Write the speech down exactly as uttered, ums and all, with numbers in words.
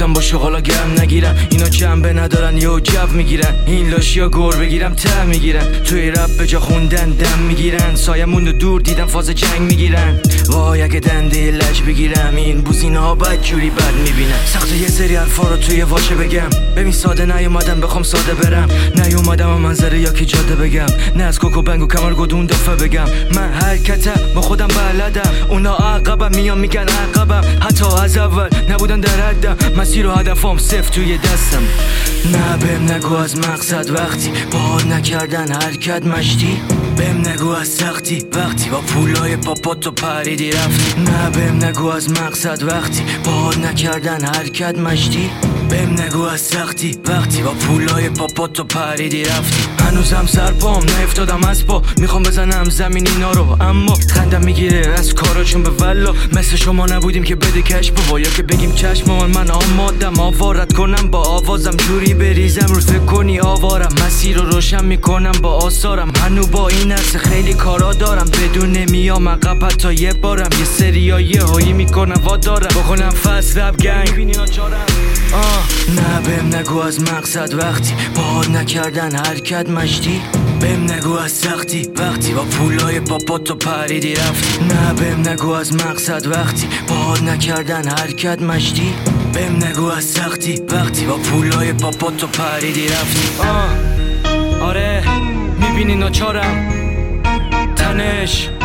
گفتم با شغالا گرم نگیرم، اینا جنبه ندارن یا جو میگیرن، این لاشیا گور بگیرم ته میگیرن، توی رپ به جا خوندن دم میگیرن، سایمون رو دور دیدم فاز جنگ میگیرن. وای اگه دنده لج بگیرم این بوزینها بد جوری بد میبینن. سخت یه سری حرفا رو توی واشه بگم، ببین ساده نیومدم بخوام ساده برم، نیومدم و منظره یا کی جاده بگم، نه از کوکو بنگو کمر گدون دفعه بگم. من حرکتم با خودم بلدم، اونا عقبم میان میگن عقبم، حتی از اول نبودن در حدم، مسیر و هدفام صفر توی دستم. نه بهم نگو از مقصد وقتی باهات نکردن حرکت مشتی، بهم نگو از سختی وقتی با پولای پاپاتو پریدی رفتی. نه بهم نگو از مقصد وقتی باهات نکردن حرکت مشتی، بهم نگو از سختی وقتی با پولای پاپاتو پریدی رفتی. هنوزم سر پام نیفتادم از پا، میخوام بزنم زمین اینا رو، اما خندم میگیره از کاراشون به والله. مثل شما نبودیم که بده کش بابا، یا که بگیم چشم من من آمادم آوارت کنم با آوازم، جوری بریزم رو فکر کنی آوارم، مسیر رو روشن میکنم با آثارم. هنو با این عرصه خیلی کارا دارم، بدون نمیام عقب حتی یه بارم، یه سریا یه هایی میکنم وادارم، بخونم فصل رپ گنگ. آه نه بهم نگو از مقصد وقتی باهات نکردن حرکت مشتی، بهم نگو از سختی وقتی با پولای پاپاتو پریدی رفتی. نه بهم نگو از مقصد وقتی باهات نکردن حرکت مشتی، بهم نگو از سختی وقتی با پولای پاپاتو پریدی رفتی. آه آره میبینی ناچارم تنش